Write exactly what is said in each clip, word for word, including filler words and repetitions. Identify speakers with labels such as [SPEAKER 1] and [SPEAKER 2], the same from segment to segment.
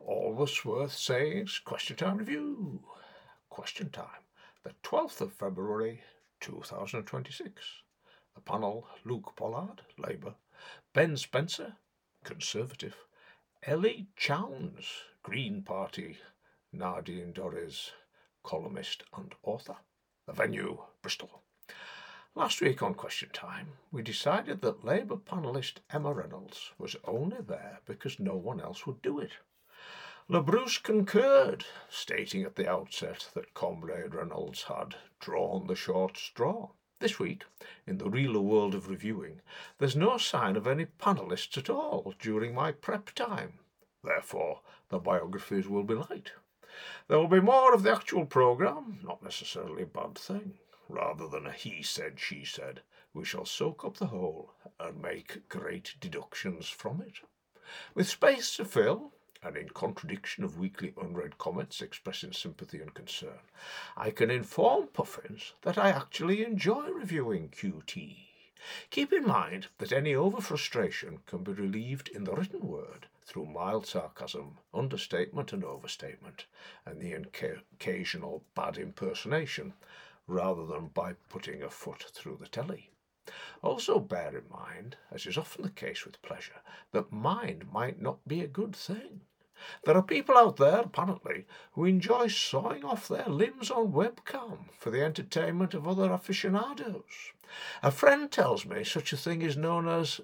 [SPEAKER 1] Always worth saying's Question Time Review. Question Time, the twelfth of February two thousand twenty-six. The panel: Luke Pollard, Labour; Ben Spencer, Conservative; Ellie Chownes, Green Party; Nadine Dorries, columnist and author. The venue: Bristol. Last week on Question Time, we decided that Labour panellist Emma Reynolds was only there because no one else would do it. Le Bruce concurred, stating at the outset that Comrade Reynolds had drawn the short straw. This week, in the realer world of reviewing, there's no sign of any panellists at all during my prep time. Therefore, the biographies will be light. There will be more of the actual programme, not necessarily a bad thing. Rather than a he said, she said, we shall soak up the whole and make great deductions from it. With space to fill, and in contradiction of weekly unread comments expressing sympathy and concern, I can inform Puffins that I actually enjoy reviewing Q T. Keep in mind that any over-frustration can be relieved in the written word through mild sarcasm, understatement and overstatement, and the occasional bad impersonation, rather than by putting a foot through the telly. Also bear in mind, as is often the case with pleasure, that mind might not be a good thing. There are people out there, apparently, who enjoy sawing off their limbs on webcam for the entertainment of other aficionados. A friend tells me such a thing is known as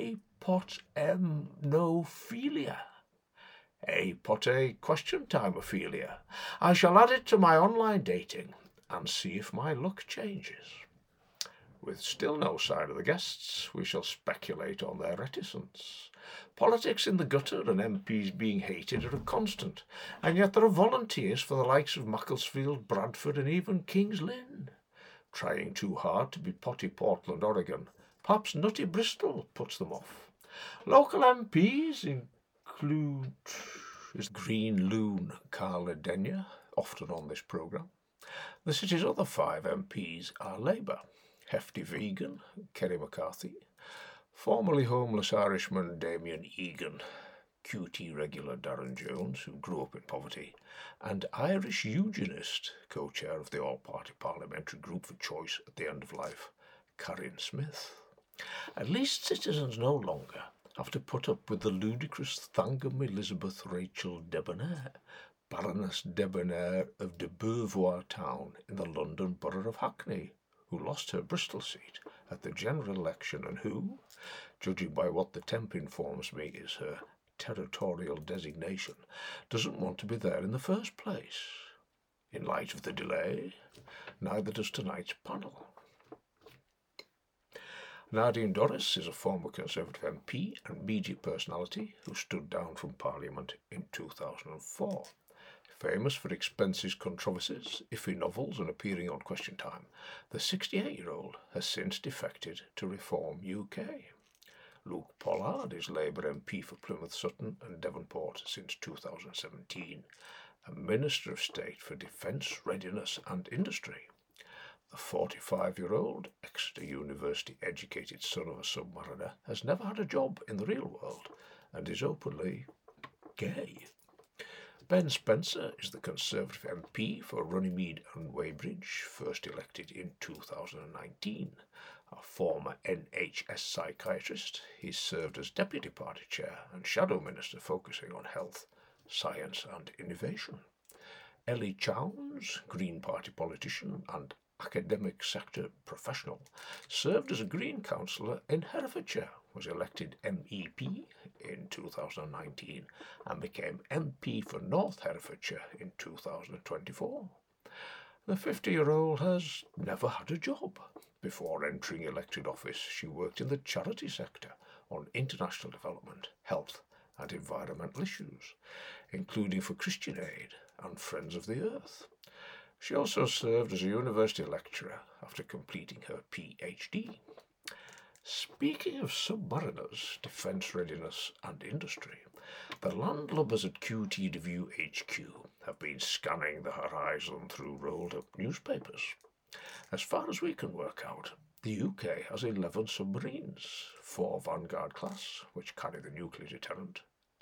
[SPEAKER 1] apotempnophilia. Apote question time ophelia. I shall add it to my online dating and see if my luck changes. With still no sign of the guests, we shall speculate on their reticence. Politics in the gutter and M Ps being hated are a constant, and yet there are volunteers for the likes of Macclesfield, Bradford and even King's Lynn. Trying too hard to be potty Portland, Oregon. Perhaps nutty Bristol puts them off. Local M Ps include is Green Loon Carla Denyer, often on this programme. The city's other five M Ps are Labour: Hefty Vegan, Kerry McCarthy; formerly homeless Irishman Damien Egan; Q T regular Darren Jones, who grew up in poverty; and Irish eugenist, co-chair of the All-Party Parliamentary Group for Choice at the End of Life, Karin Smith. At least citizens no longer have to put up with the ludicrous Thangam Elizabeth Rachel Debonair, Baroness Debonair of de Beauvoir Town in the London borough of Hackney, who lost her Bristol seat at the general election and who, judging by what the Temp informs me is her territorial designation, doesn't want to be there in the first place. In light of the delay, neither does tonight's panel. Nadine Dorries is a former Conservative M P and media personality who stood down from Parliament in two thousand four. Famous for Expenses controversies, iffy novels and appearing on Question Time, the sixty-eight-year-old has since defected to Reform U K. Luke Pollard is Labour M P for Plymouth Sutton and Devonport since two thousand seventeen, and Minister of State for Defence, Readiness and Industry. The forty-five-year-old Exeter University-educated son of a submariner has never had a job in the real world and is openly gay. Ben Spencer is the Conservative M P for Runnymede and Weybridge, first elected in two thousand nineteen. A former N H S psychiatrist, he served as Deputy Party Chair and Shadow Minister focusing on health, science and innovation. Ellie Chownes, Green Party politician and academic sector professional, served as a Green councillor in Herefordshire, was elected M E P in two thousand nineteen and became M P for North Herefordshire in two thousand twenty-four. The fifty-year-old has never had a job. Before entering elected office, she worked in the charity sector on international development, health and environmental issues, including for Christian Aid and Friends of the Earth. She also served as a university lecturer after completing her PhD. Speaking of submariners, defence readiness and industry, the landlubbers at Q T Review H Q have been scanning the horizon through rolled-up newspapers. As far as we can work out, the U K has eleven submarines, four Vanguard class, which carry the nuclear deterrent,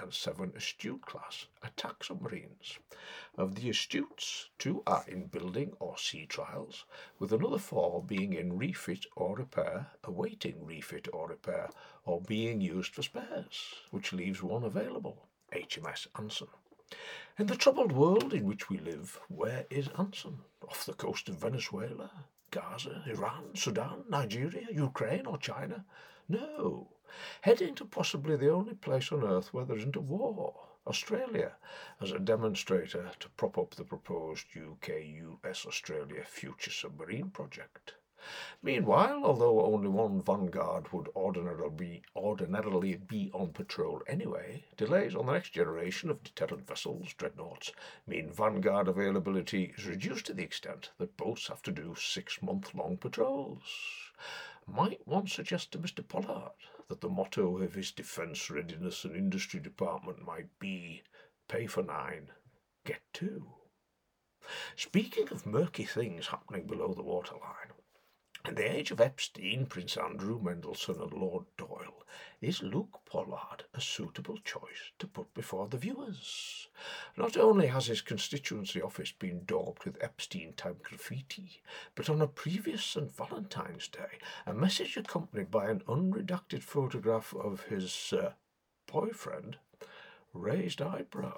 [SPEAKER 1] and seven Astute class attack submarines. Of the Astutes, two are in building or sea trials, with another four being in refit or repair, awaiting refit or repair, or being used for spares, which leaves one available, H M S Anson. In the troubled world in which we live, where is Anson? Off the coast of Venezuela, Gaza, Iran, Sudan, Nigeria, Ukraine, or China? No. Heading to possibly the only place on earth where there isn't a war, Australia, as a demonstrator to prop up the proposed U K U S Australia future submarine project. Meanwhile, although only one Vanguard would ordinarily be, ordinarily be on patrol anyway, delays on the next generation of deterrent vessels, dreadnoughts, mean Vanguard availability is reduced to the extent that boats have to do six-month-long patrols. Might one suggest to Mister Pollard that the motto of his Defence Readiness and Industry Department might be, pay for nine, get two? Speaking of murky things happening below the waterline, in the age of Epstein, Prince Andrew, Mendelssohn and Lord Doyle, is Luke Pollard a suitable choice to put before the viewers? Not only has his constituency office been daubed with Epstein-type graffiti, but on a previous Saint Valentine's Day, a message accompanied by an unredacted photograph of his uh, boyfriend raised eyebrows.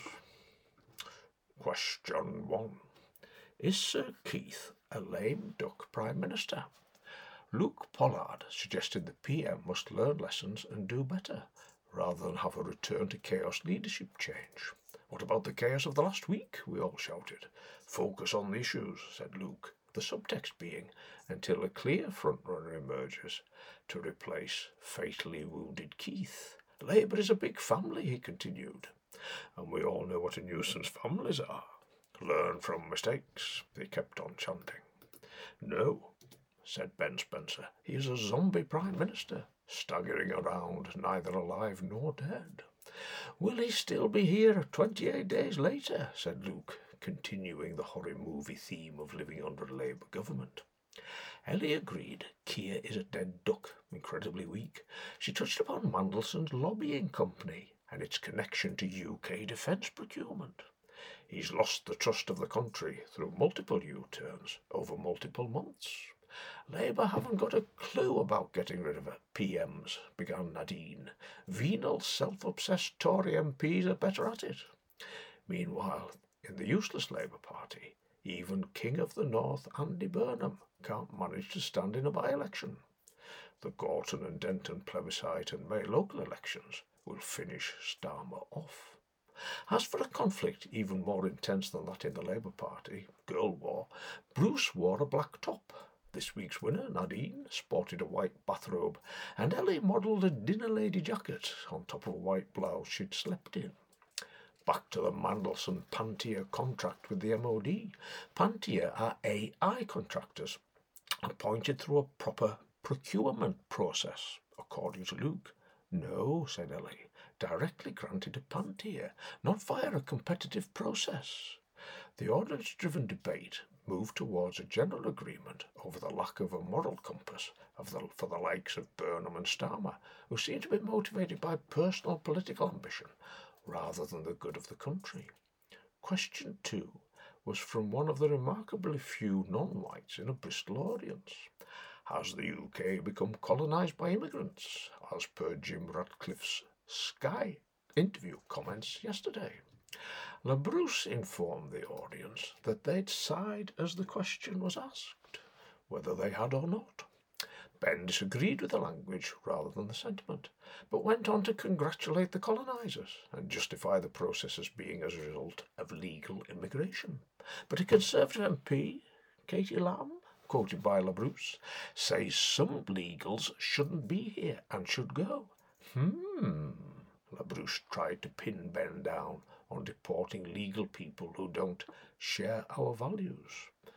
[SPEAKER 1] Question one. Is Sir Keith a lame duck Prime Minister? Luke Pollard suggested the P M must learn lessons and do better, rather than have a return to chaos leadership change. What about the chaos of the last week? We all shouted. Focus on the issues, said Luke, the subtext being, until a clear frontrunner emerges to replace fatally wounded Keith. Labour is a big family, he continued, and we all know what a nuisance families are. Learn from mistakes, they kept on chanting. No, said Ben Spencer, he is a zombie Prime Minister, staggering around, neither alive nor dead. Will he still be here twenty-eight days later, said Luke, continuing the horror movie theme of living under a Labour government. Ellie agreed. Keir is a dead duck, incredibly weak. She touched upon Mandelson's lobbying company and its connection to U K defence procurement. He's lost the trust of the country through multiple U-turns over multiple months. Labour haven't got a clue about getting rid of P Ms, began Nadine. Venal, self-obsessed Tory M Ps are better at it. Meanwhile, in the useless Labour Party, even King of the North, Andy Burnham, can't manage to stand in a by-election. The Gorton and Denton plebiscite and May local elections will finish Starmer off. As for a conflict even more intense than that in the Labour Party, Girl War, Bruce wore a black top. This week's winner, Nadine, sported a white bathrobe, and Ellie modelled a dinner lady jacket on top of a white blouse she'd slept in. Back to the Mandelson Pantier contract with the M O D. Pantier are A I contractors, appointed through a proper procurement process, according to Luke. No, said Ellie, directly granted to Pantier, not via a competitive process. The ordinance-driven debate moved towards a general agreement over the lack of a moral compass of the, for the likes of Burnham and Starmer, who seemed to be motivated by personal political ambition rather than the good of the country. Question two was from one of the remarkably few non-whites in a Bristol audience. Has the U K become colonised by immigrants, as per Jim Ratcliffe's Sky interview comments yesterday? LaBruce informed the audience that they'd sighed as the question was asked, whether they had or not. Ben disagreed with the language rather than the sentiment, but went on to congratulate the colonisers and justify the process as being as a result of legal immigration. But a Conservative M P, Katie Lamb, quoted by LaBruce, says some legals shouldn't be here and should go. Hmm. LaBruce tried to pin Ben down on deporting legal people who don't share our values.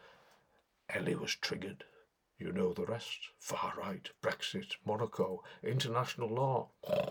[SPEAKER 1] Ellie was triggered. You know the rest. Far right, Brexit, Monaco, international law.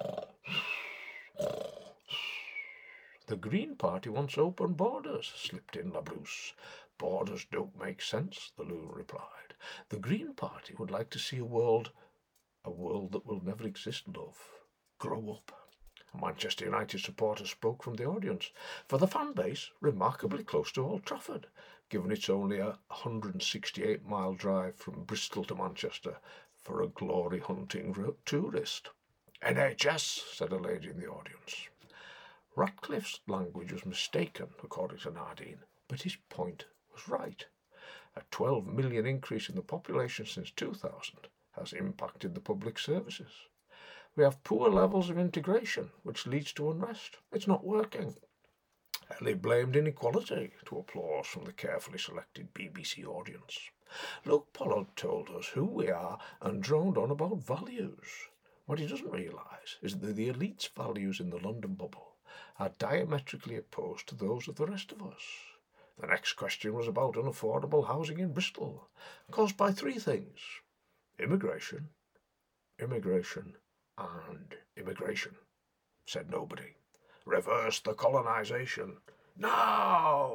[SPEAKER 1] The Green Party wants open borders, slipped in LaBruce. Borders don't make sense, the loon replied. The Green Party would like to see a world, a world that will never exist, love. Grow up. Manchester United supporters spoke from the audience, for the fan base remarkably close to Old Trafford, given it's only a one hundred sixty-eight mile drive from Bristol to Manchester for a glory-hunting tourist. N H S, said a lady in the audience. Ratcliffe's language was mistaken, according to Nardine, but his point was right. A twelve million increase in the population since two thousand has impacted the public services. We have poor levels of integration, which leads to unrest. It's not working. Ellie blamed inequality to applause from the carefully selected B B C audience. Luke Pollard told us who we are and droned on about values. What he doesn't realise is that the elite's values in the London bubble are diametrically opposed to those of the rest of us. The next question was about unaffordable housing in Bristol, caused by three things: immigration, immigration, and immigration. Said nobody. Reverse the colonisation. Now!